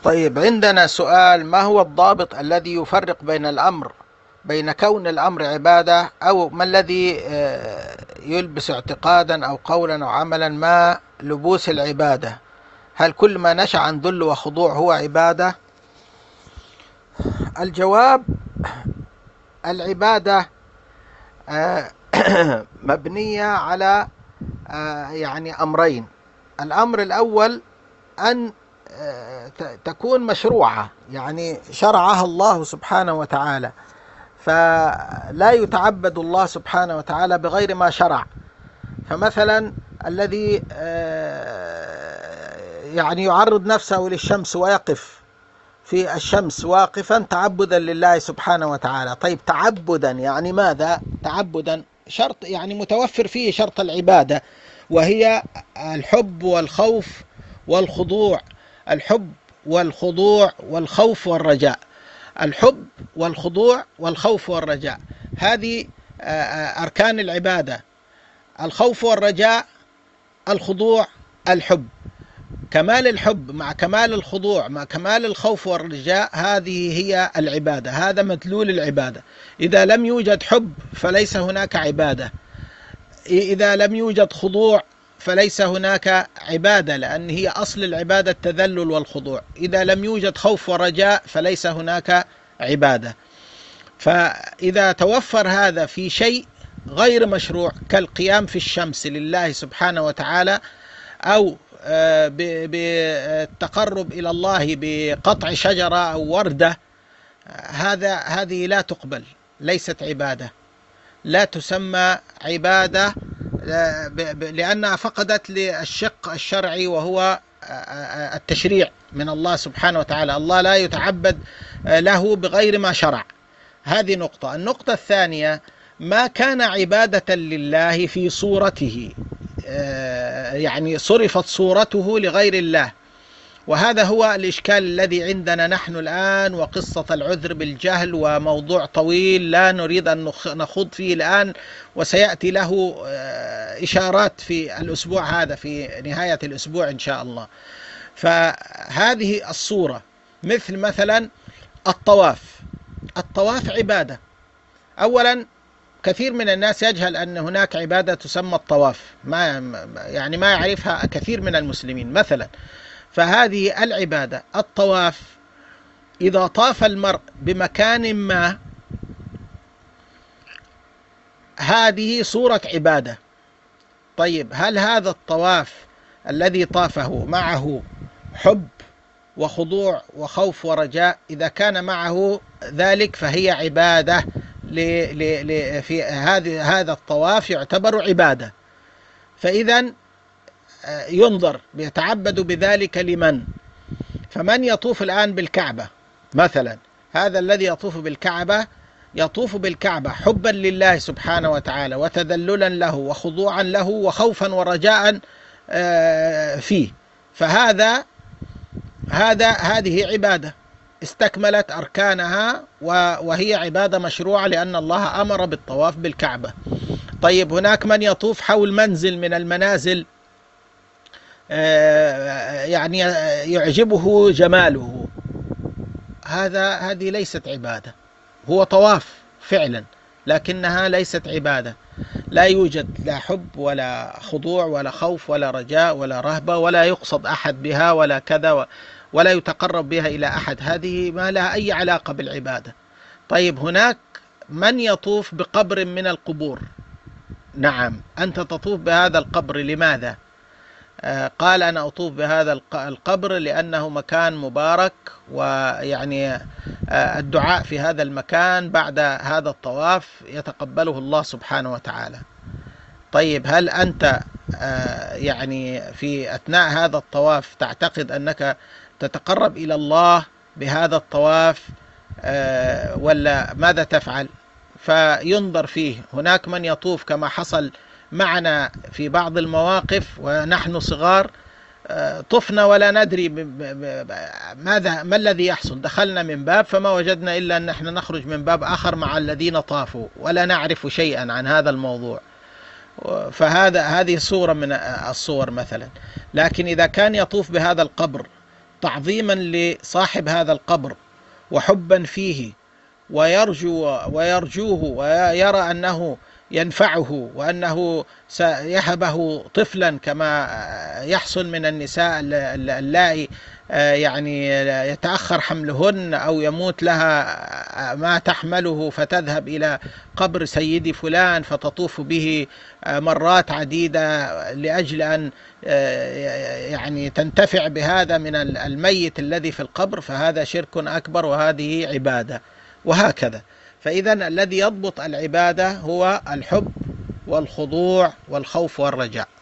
طيب، عندنا سؤال: ما هو الضابط الذي يفرق بين كون الأمر عبادة، أو ما الذي يلبس اعتقادا أو قولا أو عملا ما لبوس العبادة؟ هل كل ما نشأ عن ذل وخضوع هو عبادة؟ الجواب: العبادة مبنية على أمرين. الأمر الأول أن تكون مشروعة، يعني شرعها الله سبحانه وتعالى، فلا يتعبد الله سبحانه وتعالى بغير ما شرع. فمثلا الذي يعرض نفسه للشمس ويقف في الشمس واقفا تعبدا لله سبحانه وتعالى. طيب، تعبدا يعني ماذا؟ تعبدا شرط، متوفر فيه شرط العبادة، وهي الحب والخوف والخضوع. الحب والخضوع والخوف والرجاء. الحب والخضوع والخوف والرجاء، هذه أركان العبادة: الخوف والرجاء، الخضوع، الحب. كمال الحب مع كمال الخضوع مع كمال الخوف والرجاء، هذه هي العبادة، هذا مدلول العبادة. إذا لم يوجد حب فليس هناك عبادة، إذا لم يوجد خضوع فليس هناك عبادة، لأن هي أصل العبادة التذلل والخضوع. إذا لم يوجد خوف ورجاء فليس هناك عبادة. فإذا توفر هذا في شيء غير مشروع كالقيام في الشمس لله سبحانه وتعالى، أو بالتقرب إلى الله بقطع شجرة أو وردة، هذه لا تقبل، ليست عبادة، لا تسمى عبادة، لأنها فقدت للشق الشرعي وهو التشريع من الله سبحانه وتعالى. الله لا يتعبد له بغير ما شرع. هذه نقطة. النقطة الثانية: ما كان عبادة لله في صورته، صرفت صورته لغير الله، وهذا هو الإشكال الذي عندنا نحن الآن، وقصة العذر بالجهل وموضوع طويل لا نريد أن نخوض فيه الآن، وسيأتي له إشارات في الأسبوع هذا، في نهاية الأسبوع إن شاء الله. فهذه الصورة مثلا الطواف عبادة. أولا، كثير من الناس يجهل أن هناك عبادة تسمى الطواف، ما يعرفها كثير من المسلمين مثلا. فهذه العبادة الطواف، إذا طاف المرء بمكان ما، هذه صورة عبادة. طيب، هل هذا الطواف الذي طافه معه حب وخضوع وخوف ورجاء؟ إذا كان معه ذلك فهي عبادة. في هذا الطواف يعتبر عبادة. فإذا ينظر يتعبد بذلك لمن؟ فمن يطوف الآن بالكعبة مثلا، هذا الذي يطوف بالكعبة يطوف بالكعبة حبا لله سبحانه وتعالى، وتذللا له، وخضوعا له، وخوفا ورجاء فيه. هذه عبادة استكملت أركانها، وهي عبادة مشروعة لأن الله أمر بالطواف بالكعبة. طيب، هناك من يطوف حول منزل من المنازل يعجبه جماله، هذه ليست عبادة، هو طواف فعلا لكنها ليست عبادة. لا يوجد لا حب ولا خضوع ولا خوف ولا رجاء ولا رهبة، ولا يقصد أحد بها ولا كذا، ولا يتقرب بها إلى أحد. هذه ما لها أي علاقة بالعبادة. طيب، هناك من يطوف بقبر من القبور. نعم، أنت تطوف بهذا القبر لماذا؟ قال: أنا أطوف بهذا القبر لأنه مكان مبارك، الدعاء في هذا المكان بعد هذا الطواف يتقبله الله سبحانه وتعالى. طيب، هل أنت في أثناء هذا الطواف تعتقد أنك تتقرب إلى الله بهذا الطواف، ولا ماذا تفعل؟ فينظر فيه. هناك من يطوف كما حصل معنا في بعض المواقف ونحن صغار، طفنا ولا ندري ما الذي يحصل. دخلنا من باب فما وجدنا إلا أن نحن نخرج من باب آخر مع الذين طافوا، ولا نعرف شيئا عن هذا الموضوع. هذه صورة من الصور مثلا. لكن إذا كان يطوف بهذا القبر تعظيما لصاحب هذا القبر وحبا فيه، ويرجوه ويرى أنه ينفعه وأنه سيهبه طفلا، كما يحصل من النساء اللائي يعني يتأخر حملهن أو يموت لها ما تحمله فتذهب إلى قبر سيدي فلان فتطوف به مرات عديدة لأجل أن يعني تنتفع بهذا من الميت الذي في القبر، فهذا شرك أكبر وهذه عبادة، وهكذا. فإذا الذي يضبط العبادة هو الحب والخضوع والخوف والرجاء.